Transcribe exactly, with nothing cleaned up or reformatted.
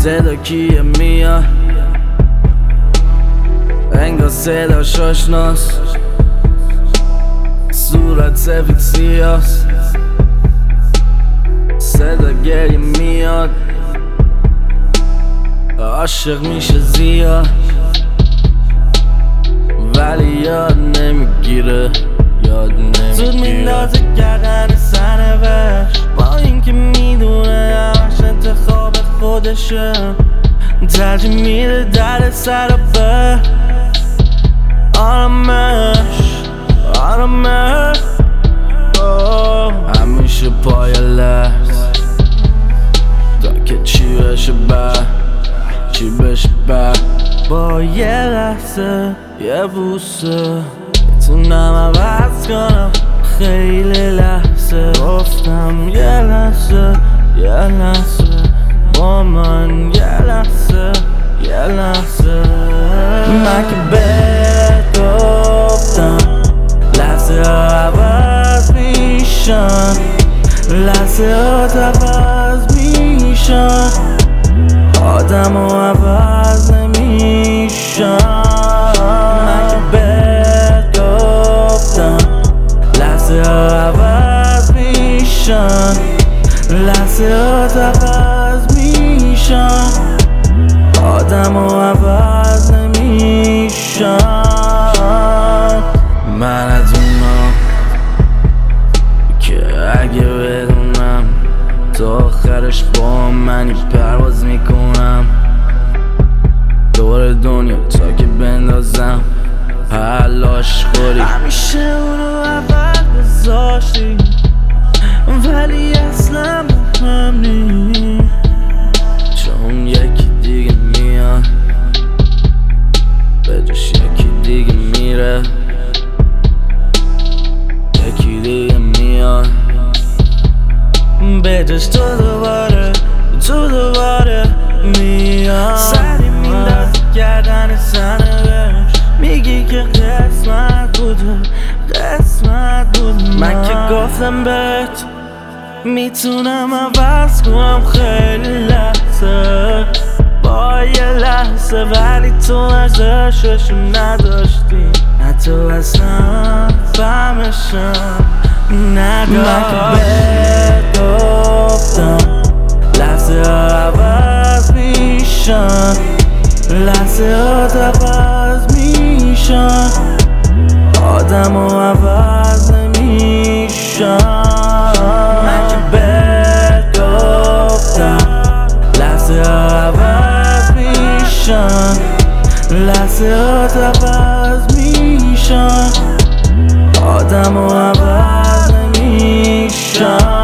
صدا کیه میاد انگار صداش آشناست صورت سفید سیاست صدا گریه میاد عاشق میشه زیاد ولی یاد نمیگیره یاد نمیگیره زود میندازه گردن سرنوشت با اینکه میدونه همش انتخاب خودشه ترجیح میده در سر به آرامش آرامش همیشه پای لرز تا که چی بشه بعد چی بشه بعد با یه لحظه یه بوسه میتونم عوض کنم خیلی لحظه گفتم یه لحظه یه لحظه با من یه لحظه یه لحظه من که بهت گفتم لحظه ها عوض میشن لحظه ها عوض میشن آدم ها عوض نمیشن من که بهت گفتم لحظه ها عوض میشن لحظه ها عوض میشن آدم ها عوض نمیشن من از اونم که اگه بدونم تا آخرش با منی پرواز میکنم دور دنیا تا که بندازم حلاش خوری همیشه اونو اول بذاشتی ولی اصلا مهم نی چون یکی دیگه میاد به جاش یکی دیگه میره یکی دیگه میاد به جاش تو دوباره تو دوباره میاد سری میندازی گردن سرنوشت میگی که قسمت بوده قسمت بوده من که گفتم بهت میتونم عوض کنم خیلی لحظه با یه لحظه ولی تو ارزششو نداشتی نه تو اصلا فهمشم نداشتی من که بهت گفتم لحظه ها عوض میشن لحظه ها عوض میشن آدم ها عوض نمیشن من که بهت گفتم لحظه ها عوض میشن لحظه ها عوض میشن آدم ها عوض نمیشن